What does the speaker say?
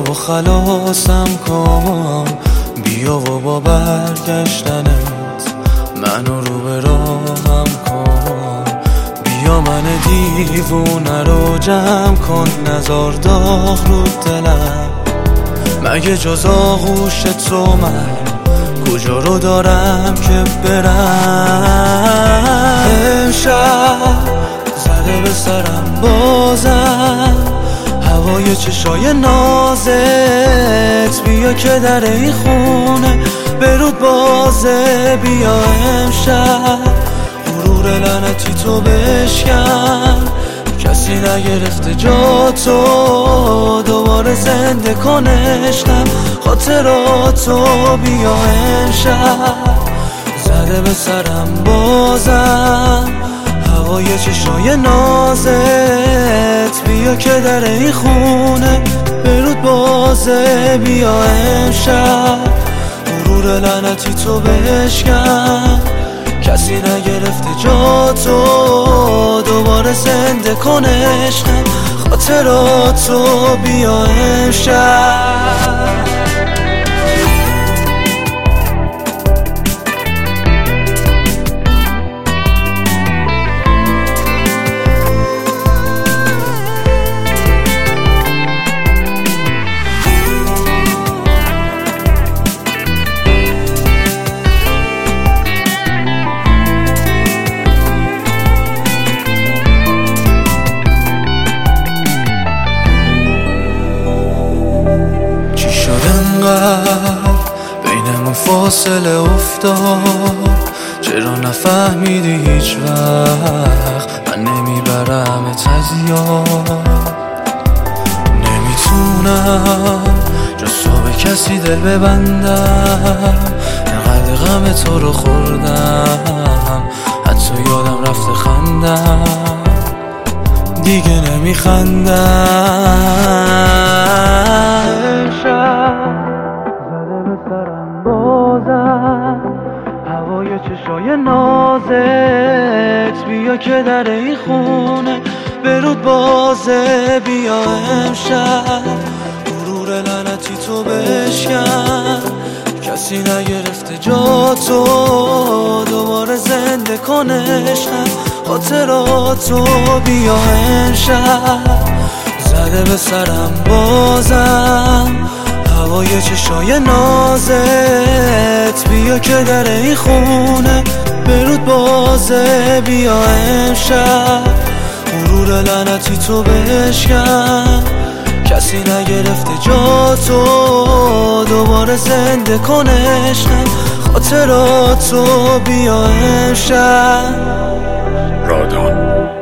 و خلاصم کن، بیا و با برگشتنت منو رو به راهم کن. بیا من دیوونه رو جمع کن، نزار داغ رو دلم. مگه جز آغوش تو من کجا رو دارم که برم؟ امشب زده به سرم بازم هوای چشای نازت. بیا که در این خونه برود بازه. بیا امشب غرور لعنتی تو بشکن، کسی نگرفته جا تو. دوباره زنده کن عشقم خاطراتو. بیا امشب زده به سرم بازم هوای چشای نازت. بیا که در این خونه برود بازه. بیا امشب غرور لعنتی تو بشکن، کسی نگرفته جا تو. دوباره زنده کن عشقم خاطراتو. بیا امشب بینمون فاصله افتاد، چرا نفهمیدی هیچ وقت من نمیبرمت از یاد. نمیتونم جز تو به کسی دل ببندم، انقدر غم تو رو خوردم حتی یادم رفته خندم. دیگه نمیخندم. زده به سرم بازم هوای چشای نازت. بیا که در این خونه برود بازه. بیا امشب غرور لعنتی تو بشکن، کسی نگرفته جا تو. دوباره زنده کن عشقم خاطراتو. بیا امشب زده به سرم بازم هوای چشای نازت. بیا که در این خونه برود بازه. بیا امشب غرور لعنتی تو بشکن، کسی نگرفته جا تو. دوباره زنده کن عشقم خاطراتو. بیا امشب رادان